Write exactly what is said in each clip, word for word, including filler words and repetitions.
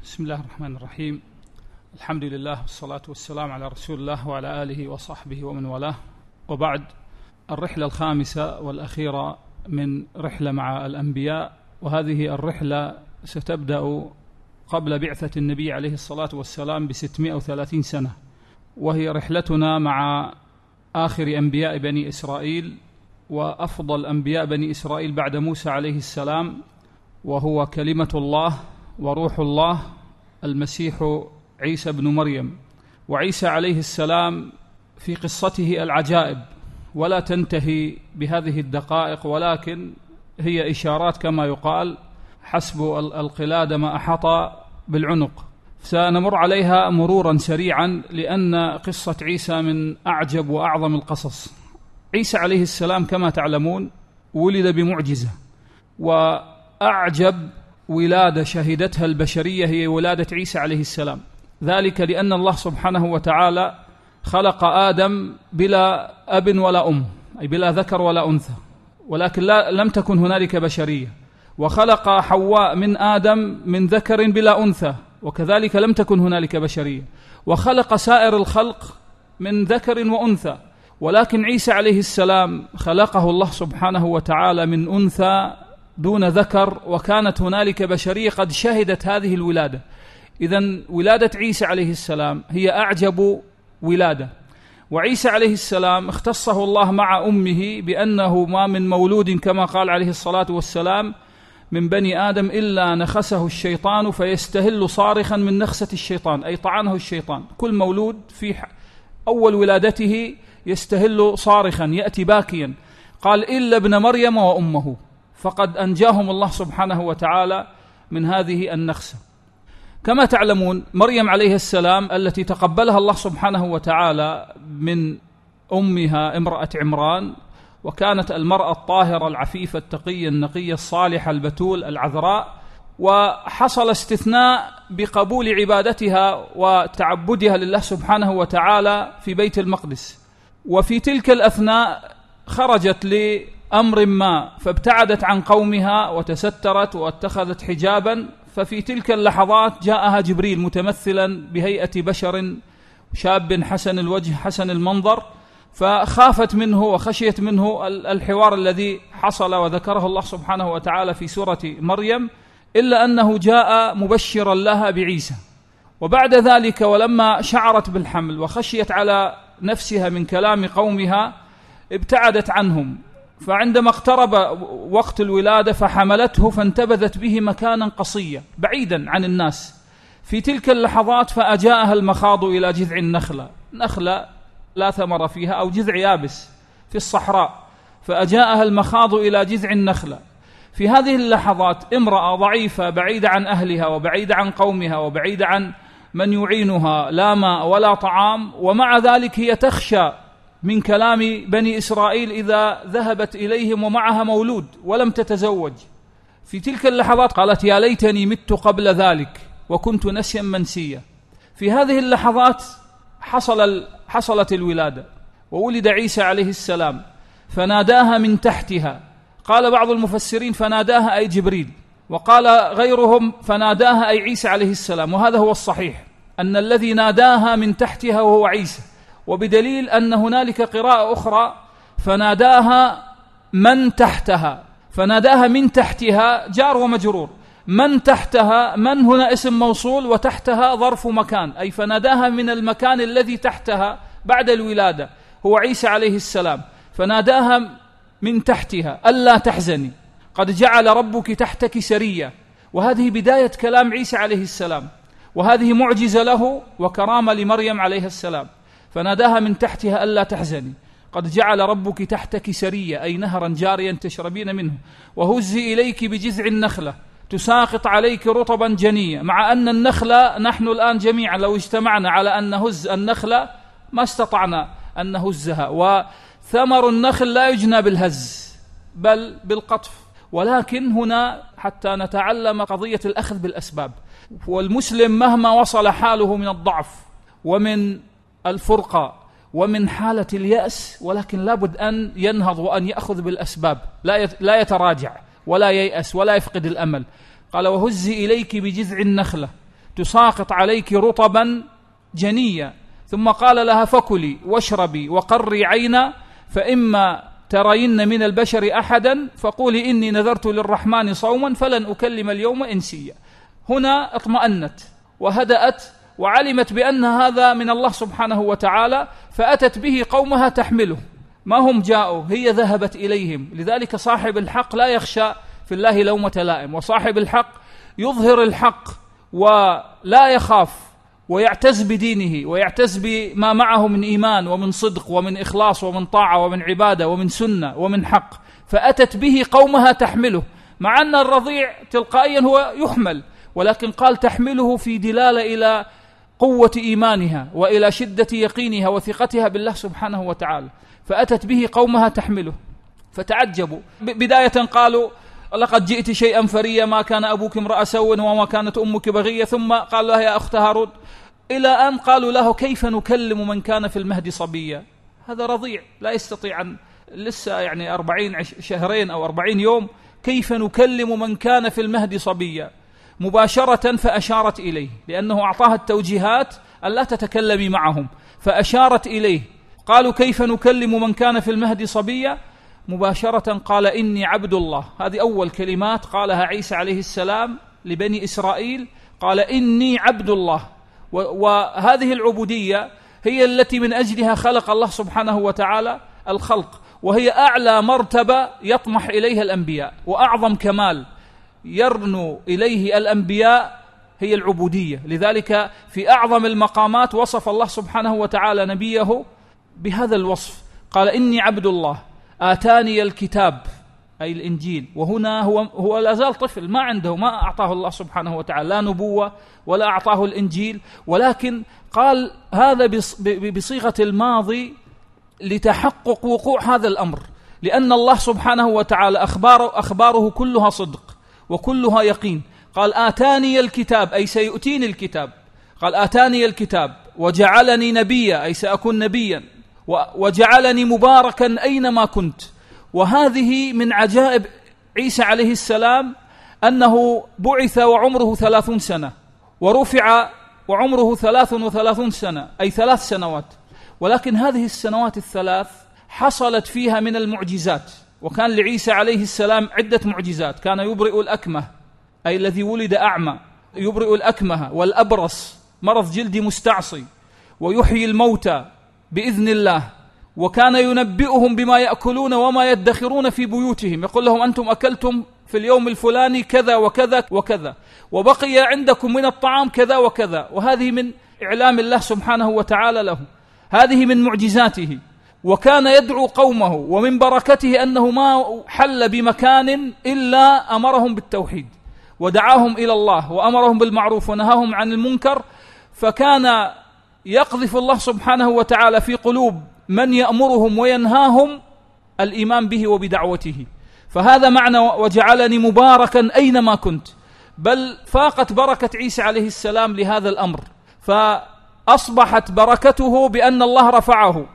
بسم الله الرحمن الرحيم. الحمد لله والصلاة والسلام على رسول الله وعلى آله وصحبه ومن والاه، وبعد. الرحلة الخامسة والأخيرة من رحلة مع الأنبياء، وهذه الرحلة ستبدأ قبل بعثة النبي عليه الصلاة والسلام بستمائة وثلاثين سنة، وهي رحلتنا مع آخر أنبياء بني إسرائيل وأفضل أنبياء بني إسرائيل بعد موسى عليه السلام، وهو كلمة الله وروح الله المسيح عيسى بن مريم. وعيسى عليه السلام في قصته العجائب، ولا تنتهي بهذه الدقائق، ولكن هي إشارات كما يقال، حسب القلادة ما أحاط بالعنق. سنمر عليها مرورا سريعا، لأن قصة عيسى من أعجب وأعظم القصص. عيسى عليه السلام كما تعلمون ولد بمعجزة، وأعجب ولادة شهدتها البشرية هي ولادة عيسى عليه السلام، ذلك لأن الله سبحانه وتعالى خلق آدم بلا أب ولا أم، أي بلا ذكر ولا أنثى، ولكن لا لم تكن هنالك بشرية. وخلق حواء من آدم من ذكر بلا أنثى، وكذلك لم تكن هنالك بشرية. وخلق سائر الخلق من ذكر وأنثى، ولكن عيسى عليه السلام خلقه الله سبحانه وتعالى من أنثى دون ذكر، وكانت هنالك بشرية قد شهدت هذه الولادة. إذن ولادة عيسى عليه السلام هي أعجب ولادة. وعيسى عليه السلام اختصه الله مع أمه بأنه ما من مولود كما قال عليه الصلاة والسلام من بني آدم إلا نخسه الشيطان فيستهل صارخا من نخسة الشيطان، أي طعنه الشيطان. كل مولود في أول ولادته يستهل صارخا، يأتي باكيا. قال إلا ابن مريم وأمه، فقد أنجاهم الله سبحانه وتعالى من هذه النخسة. كما تعلمون مريم عليه السلام التي تقبلها الله سبحانه وتعالى من أمها امرأة عمران، وكانت المرأة الطاهرة العفيفة التقية النقية الصالحة البتول العذراء، وحصل استثناء بقبول عبادتها وتعبدها لله سبحانه وتعالى في بيت المقدس. وفي تلك الأثناء خرجت لأمر ما فابتعدت عن قومها وتسترت واتخذت حجابا، ففي تلك اللحظات جاءها جبريل متمثلا بهيئة بشر شاب حسن الوجه حسن المنظر، فخافت منه وخشيت منه الحوار الذي حصل وذكره الله سبحانه وتعالى في سورة مريم، إلا أنه جاء مبشرا لها بعيسى. وبعد ذلك ولما شعرت بالحمل وخشيت على نفسها من كلام قومها ابتعدت عنهم، فعندما اقترب وقت الولادة فحملته فانتبذت به مكانا قصيا بعيدا عن الناس. في تلك اللحظات فأجاءها المخاض إلى جذع النخلة، نخلة لا ثمر فيها أو جذع يابس في الصحراء، فأجاءها المخاض إلى جذع النخلة. في هذه اللحظات امرأة ضعيفة بعيدة عن أهلها وبعيدة عن قومها وبعيدة عن من يعينها، لا ماء ولا طعام، ومع ذلك هي تخشى من كلام بني إسرائيل إذا ذهبت إليهم ومعها مولود ولم تتزوج. في تلك اللحظات قالت يا ليتني مت قبل ذلك وكنت نسيا منسيا. في هذه اللحظات حصل حصلت الولادة، وولد عيسى عليه السلام، فناداها من تحتها. قال بعض المفسرين فناداها أي جبريل، وقال غيرهم فناداها أي عيسى عليه السلام، وهذا هو الصحيح أن الذي ناداها من تحتها وهو عيسى، وبدليل أن هنالك قراءة أخرى فناداها من تحتها. فناداها من تحتها جار ومجرور، من تحتها من هنا اسم موصول، وتحتها ظرف مكان، أي فناداها من المكان الذي تحتها بعد الولادة هو عيسى عليه السلام. فناداها من تحتها ألا تحزني قد جعل ربك تحتك سريا. وهذه بداية كلام عيسى عليه السلام، وهذه معجزة له وكرامة لمريم عليه السلام. فناداها من تحتها ألا تحزني قد جعل ربك تحتك سريا، أي نهرا جاريا تشربين منه، وهزي إليك بجذع النخلة تساقط عليك رطبا جنيا. مع أن النخلة نحن الآن جميعا لو اجتمعنا على أن نهز النخلة ما استطعنا أن نهزها، وثمر النخل لا يجنى بالهز بل بالقطف. ولكن هنا حتى نتعلم قضية الأخذ بالأسباب. والمسلم مهما وصل حاله من الضعف ومن الفرقة ومن حالة اليأس، ولكن لابد أن ينهض وأن يأخذ بالأسباب، لا يتراجع ولا ييأس ولا يفقد الأمل. قال وهزي إليك بجذع النخلة تساقط عليك رطبا جنيا، ثم قال لها فكلي واشربي وقري عينا، فإما ترين من البشر أحدا فقولي إني نذرت للرحمن صوما فلن أكلم اليوم إنسيا. هنا اطمأنت وهدأت وعلمت بأن هذا من الله سبحانه وتعالى، فأتت به قومها تحمله، ما هم جاءوا، هي ذهبت إليهم. لذلك صاحب الحق لا يخشى في الله لومة لائم، وصاحب الحق يظهر الحق ولا يخاف ويعتز بدينه ويعتز بما معه من إيمان ومن صدق ومن إخلاص ومن طاعة ومن عبادة ومن سنة ومن حق، فأتت به قومها تحمله، مع أن الرضيع تلقائيا هو يحمل، ولكن قال تحمله في دلالة إلى قوة إيمانها وإلى شدة يقينها وثقتها بالله سبحانه وتعالى، فأتت به قومها تحمله فتعجبوا. بداية قالوا لقد جئت شيئا فريا، ما كان أبوك امرأ سوء وما كانت أمك بغية، ثم قال له يا أخت هارون، إلى أن قالوا له كيف نكلم من كان في المهد صبيا. هذا رضيع لا يستطيع أن لسه يعني أربعين شهرين أو أربعين يوم، كيف نكلم من كان في المهد صبيا؟ مباشرة فأشارت إليه، لأنه أعطاها التوجيهات أن لا تتكلمي معهم، فأشارت إليه. قالوا كيف نكلم من كان في المهد صبيا؟ مباشرة قال إني عبد الله. هذه أول كلمات قالها عيسى عليه السلام لبني إسرائيل، قال إني عبد الله. وهذه العبودية هي التي من أجلها خلق الله سبحانه وتعالى الخلق، وهي أعلى مرتبة يطمح إليها الأنبياء، وأعظم كمال يرنو إليه الأنبياء هي العبودية. لذلك في أعظم المقامات وصف الله سبحانه وتعالى نبيه بهذا الوصف، قال إني عبد الله آتاني الكتاب أي الإنجيل. وهنا هو هو لا زال طفل، ما عنده، ما أعطاه الله سبحانه وتعالى لا نبوة ولا أعطاه الإنجيل، ولكن قال هذا بصيغة الماضي لتحقق وقوع هذا الأمر، لأن الله سبحانه وتعالى أخباره, أخباره كلها صدق وكلها يقين. قال آتاني الكتاب أي سيؤتيني الكتاب، قال آتاني الكتاب وجعلني نبيا أي سأكون نبيا، وجعلني مباركا أينما كنت. وهذه من عجائب عيسى عليه السلام، أنه بعث وعمره ثلاثون سنة، ورفع وعمره ثلاث وثلاثون سنة أي ثلاث سنوات، ولكن هذه السنوات الثلاث حصلت فيها من المعجزات. وكان لعيسى عليه السلام عدة معجزات، كان يبرئ الأكمه أي الذي ولد أعمى، يبرئ الأكمه والأبرص مرض جلدي مستعصي، ويحيي الموتى بإذن الله، وكان ينبئهم بما يأكلون وما يدخرون في بيوتهم، يقول لهم أنتم أكلتم في اليوم الفلاني كذا وكذا وكذا، وبقي عندكم من الطعام كذا وكذا. وهذه من إعلام الله سبحانه وتعالى له، هذه من معجزاته. وكان يدعو قومه، ومن بركته أنه ما حل بمكان إلا أمرهم بالتوحيد ودعاهم إلى الله وأمرهم بالمعروف ونهاهم عن المنكر، فكان يقذف الله سبحانه وتعالى في قلوب من يأمرهم وينهاهم الإيمان به وبدعوته. فهذا معنى وجعلني مباركا أينما كنت، بل فاقت بركة عيسى عليه السلام لهذا الأمر، فأصبحت بركته بأن الله رفعه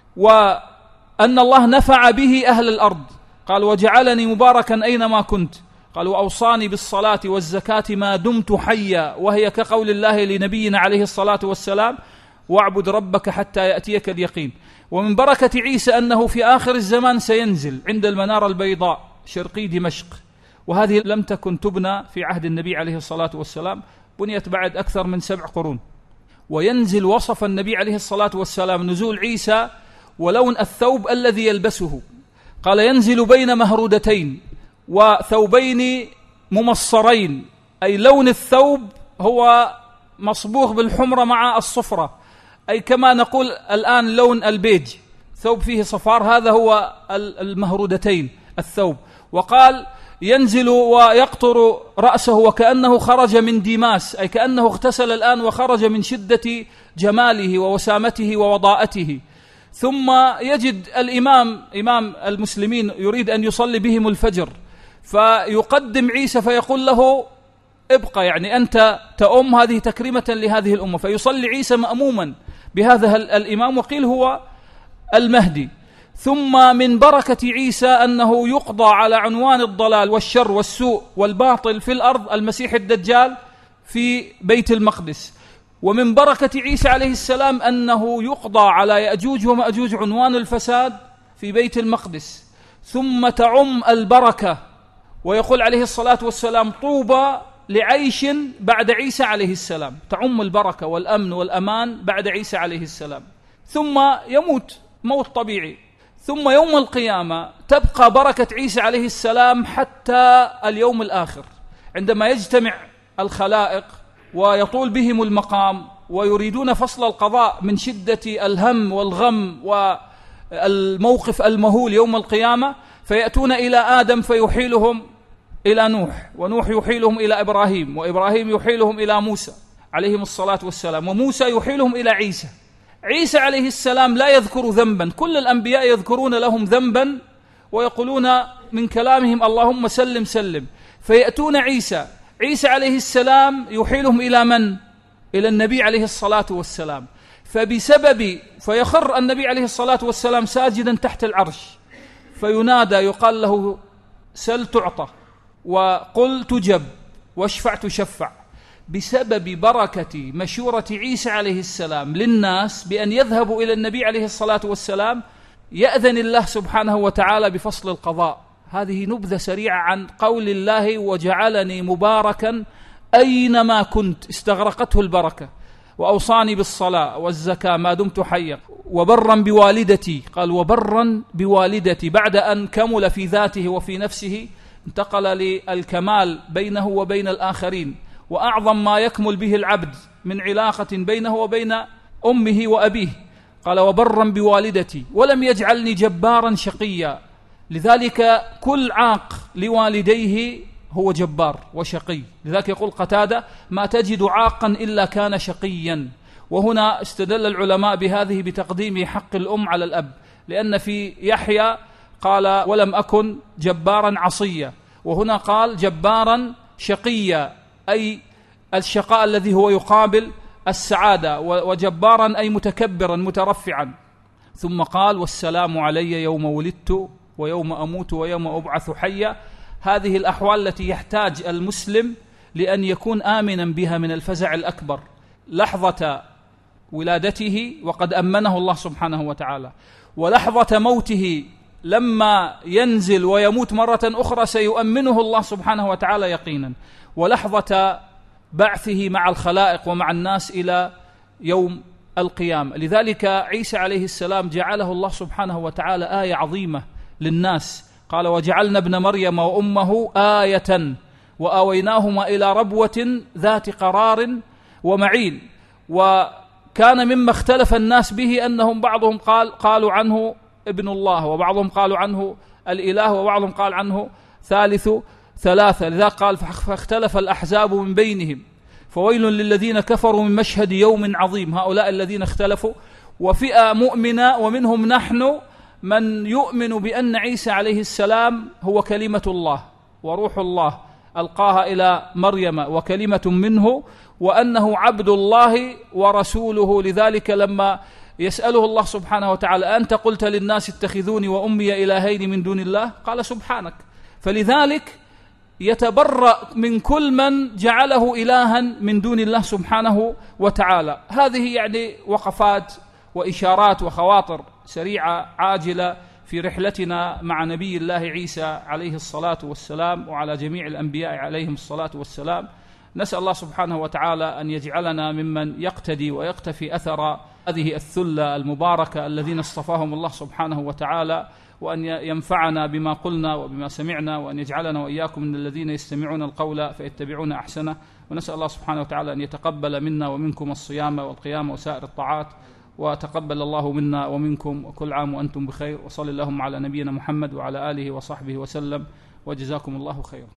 وأن الله نفع به أهل الأرض. قال وجعلني مباركا أينما كنت، قال وأوصاني بالصلاة والزكاة ما دمت حيا، وهي كقول الله لنبينا عليه الصلاة والسلام واعبد ربك حتى يأتيك اليقين. ومن بركة عيسى أنه في آخر الزمان سينزل عند المنارة البيضاء شرقي دمشق، وهذه لم تكن تبنى في عهد النبي عليه الصلاة والسلام، بنيت بعد أكثر من سبع قرون. وينزل، وصف النبي عليه الصلاة والسلام نزول عيسى ولون الثوب الذي يلبسه، قال ينزل بين مهرودتين وثوبين ممصرين، أي لون الثوب هو مصبوغ بالحمرة مع الصفرة، أي كما نقول الآن لون البيج، ثوب فيه صفار، هذا هو المهرودتين الثوب. وقال ينزل ويقطر رأسه وكأنه خرج من ديماس، أي كأنه اغتسل الآن وخرج من شدة جماله ووسامته ووضاءته. ثم يجد الإمام إمام المسلمين يريد أن يصلي بهم الفجر، فيقدم عيسى فيقول له ابقى، يعني أنت تأم، هذه تكريمة لهذه الأمة. فيصلي عيسى مأموما بهذا الإمام، وقيل هو المهدي. ثم من بركة عيسى أنه يقضى على عنوان الضلال والشر والسوء والباطل في الأرض المسيح الدجال في بيت المقدس. ومن بركة عيسى عليه السلام أنه يقضى على يأجوج ومأجوج عنوان الفساد في بيت المقدس، ثم تعم البركة. ويقول عليه الصلاة والسلام: طوبى لعيش بعد عيسى عليه السلام، تعم البركة والأمن والأمان بعد عيسى عليه السلام. ثم يموت موت طبيعي، ثم يوم القيامة تبقى بركة عيسى عليه السلام حتى اليوم الآخر، عندما يجتمع الخلائق ويطول بهم المقام ويريدون فصل القضاء من شدة الهم والغم والموقف المهول يوم القيامة، فيأتون إلى آدم فيحيلهم إلى نوح، ونوح يحيلهم إلى إبراهيم، وإبراهيم يحيلهم إلى موسى عليهم الصلاة والسلام، وموسى يحيلهم إلى عيسى. عيسى عليه السلام لا يذكر ذنبا، كل الأنبياء يذكرون لهم ذنبا ويقولون من كلامهم: اللهم سلم سلم. فيأتون عيسى، عيسى عليه السلام يحيلهم إلى من؟ إلى النبي عليه الصلاة والسلام. فبسبب فيخر النبي عليه الصلاة والسلام ساجدا تحت العرش، فينادى يقال له: سل تعطى، وقل تجب، واشفع تشفع، بسبب بركة مشورة عيسى عليه السلام للناس بأن يذهبوا إلى النبي عليه الصلاة والسلام، يأذن الله سبحانه وتعالى بفصل القضاء. هذه نبذة سريعة عن قول الله: وجعلني مباركا أينما كنت، استغرقته البركة. وأوصاني بالصلاة والزكاة ما دمت حيا، وبرا بوالدتي، قال: وبرا بوالدتي، بعد أن كمل في ذاته وفي نفسه انتقل للكمال بينه وبين الآخرين. وأعظم ما يكمل به العبد من علاقة بينه وبين أمه وأبيه، قال: وبرا بوالدتي ولم يجعلني جبارا شقيا. لذلك كل عاق لوالديه هو جبار وشقي. لذلك يقول قتادة: ما تجد عاقا إلا كان شقيا. وهنا استدل العلماء بهذه بتقديم حق الأم على الأب، لأن في يحيى قال: ولم أكن جبارا عصيا، وهنا قال جبارا شقيا، أي الشقاء الذي هو يقابل السعادة، وجبارا أي متكبرا مترفعا. ثم قال: والسلام علي يوم ولدت ويوم أموت ويوم أبعث حيا. هذه الأحوال التي يحتاج المسلم لأن يكون آمنا بها من الفزع الأكبر، لحظة ولادته وقد أمنه الله سبحانه وتعالى، ولحظة موته لما ينزل ويموت مرة أخرى سيؤمنه الله سبحانه وتعالى يقينا، ولحظة بعثه مع الخلائق ومع الناس إلى يوم القيامة. لذلك عيسى عليه السلام جعله الله سبحانه وتعالى آية عظيمة للناس، قال: وجعلنا ابن مريم وأمه آية وآويناهما إلى ربوة ذات قرار ومعين. وكان مما اختلف الناس به أنهم بعضهم قال قالوا عنه ابن الله، وبعضهم قالوا عنه الإله، وبعضهم قال عنه ثالث ثلاثة. لذلك قال: فاختلف الأحزاب من بينهم، فويل للذين كفروا من مشهد يوم عظيم. هؤلاء الذين اختلفوا، وفئة مؤمنة ومنهم نحن من يؤمن بأن عيسى عليه السلام هو كلمة الله وروح الله ألقاها إلى مريم وكلمة منه، وأنه عبد الله ورسوله. لذلك لما يسأله الله سبحانه وتعالى: أنت قلت للناس اتخذوني وأمي إلهين من دون الله، قال: سبحانك. فلذلك يتبرأ من كل من جعله إلها من دون الله سبحانه وتعالى. هذه يعني وقفات وإشارات وخواطر سريعة عاجلة في رحلتنا مع نبي الله عيسى عليه الصلاة والسلام وعلى جميع الأنبياء عليهم الصلاة والسلام. نسأل الله سبحانه وتعالى أن يجعلنا ممن يقتدي ويقتفي أثر هذه الثلة المباركة الذين اصطفاهم الله سبحانه وتعالى، وأن ينفعنا بما قلنا وبما سمعنا، وأن يجعلنا وإياكم من الذين يستمعون القول فيتبعون أحسنه. ونسأل الله سبحانه وتعالى أن يتقبل منا ومنكم الصيام والقيام وسائر الطاعات، وتقبل الله منا ومنكم، وكل عام وأنتم بخير. وصلى اللهم على نبينا محمد وعلى آله وصحبه وسلم، وجزاكم الله خيرا.